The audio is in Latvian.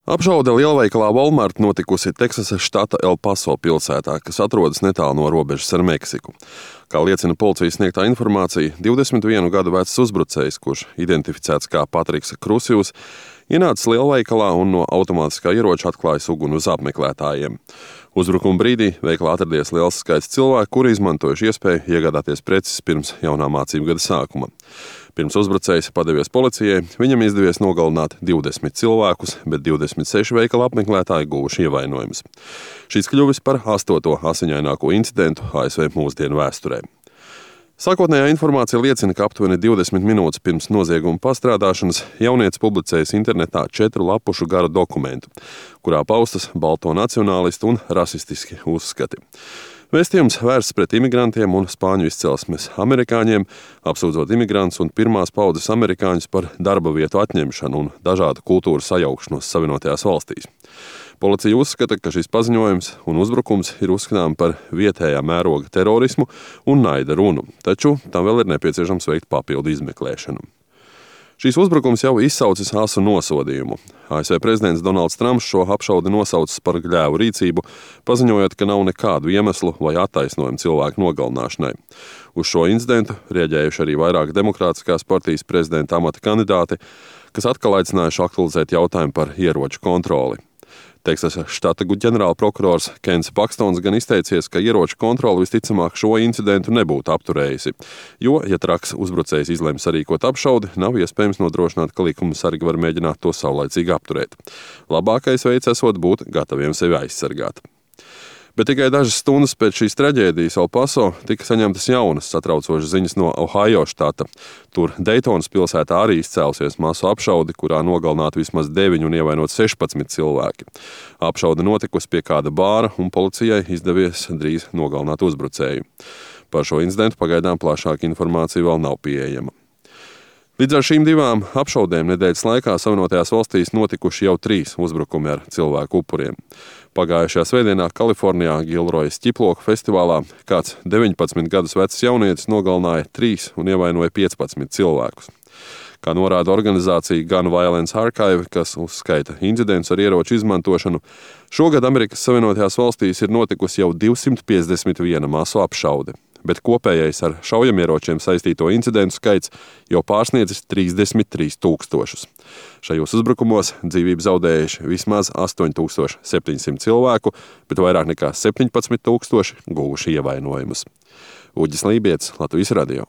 Apšaude lielveikalā Walmart notikusi Teksasas štata El Paso pilsētā, kas atrodas netālu no robežas ar Meksiku. Kā liecina policijas sniegtā informācija, 21 gadu vecs uzbrucējs, kurš identificēts kā Patriks Krusjus, ienācis lielveikalā un no automātiskā ieroča atklājis uguni uz apmeklētājiem. Uzbrukuma brīdī veikalā atradies liels skaits cilvēku, kuri izmantojuši iespēju iegādāties preces pirms jaunā mācību gada sākuma. Pirms uzbrucējs padevies policijai, viņam izdevies nogalināt 20 cilvēkus, bet 26 veikala apmeklētāji guvuši ievainojumus. Šis kļuvis par 8. asiņaināko incidentu ASV mūsdienu vēsturē. Sākotnējā informācija liecina, ka aptuveni 20 minūtes pirms nozieguma pastrādāšanas jaunietis publicējis internetā 4 lapušu garu dokumentu, kurā paustas balto nacionālistu un rasistiski uzskati. Vēstījums vērsts pret imigrantiem un spāņu izcelsmes amerikāņiem, apsūdzot imigrantus un pirmās paudzes amerikāņus par darba vietu atņemšanu un dažādu kultūru sajaukšanos Savienotajās valstīs. Policija uzskata, ka šis paziņojums un uzbrukums ir uzskatām par vietējā mēroga terorismu un naida runu, taču tam vēl ir nepieciešams veikt papildu izmeklēšanu. Šīs uzbrukums jau izsaucis asu nosodījumu. ASV prezidents Donalds Trumps šo apšaudi nosaucis par gļēvu rīcību, paziņojot, ka nav nekādu iemeslu vai attaisnojumu cilvēku nogalināšanai. Uz šo incidentu rieģējuši arī vairāk demokrātiskās partijas prezidenta amata kandidāti, kas atkal aicinājuši aktualizēt jautājumu par ieroču kontroli. Teksasas štata ģenerālprokurors Kens Pakstons gan izteicies, ka ieroču kontrole visticamāk šo incidentu nebūtu apturējusi, jo, ja traks uzbrucējs izlems sarīkot apšaudi, nav iespējams nodrošināt, ka likuma sargi var mēģināt to saulaicīgi apturēt. Labākais veids esot būt gataviem sevi aizsargāt. Bet tikai dažas stundas pēc šīs traģēdijas El Paso tika saņemtas jaunas satraucošas ziņas no Ohio štata. Tur Daytonas pilsētā arī izcēlusies masu apšaudi, kurā nogalināti vismaz 9 un ievainot 16 cilvēki. Apšaude notikusi pie kāda bāra un policijai izdevies drīz nogalināt uzbrucēju. Par šo incidentu pagaidām plašāka informācija vēl nav pieejama. Līdz ar šīm divām apšaudēm nedēļas laikā Savienotajās valstīs notikuši jau 3 uzbrukumi ar cilvēku upuriem. Pagājušajā svētdienā Kalifornijā Gilrojas ķiploku festivālā kāds 19 gadus vecs jaunietis nogalināja 3 un ievainoja 15 cilvēkus. Kā norāda organizācija Gun Violence Archive, kas uzskaita incidentus ar ieroču izmantošanu, šogad Amerikas Savienotajās valstīs ir notikusi jau 251 masu apšaude, bet kopējais ar šaujamieročiem saistīto incidentu skaits jau pārsniedzis 33 000. Šajos uzbrukumos dzīvību zaudējuši vismaz 8700 cilvēku, bet vairāk nekā 17 000 guvuši ievainojumus. Uģis Lībietis, Latvijas radio.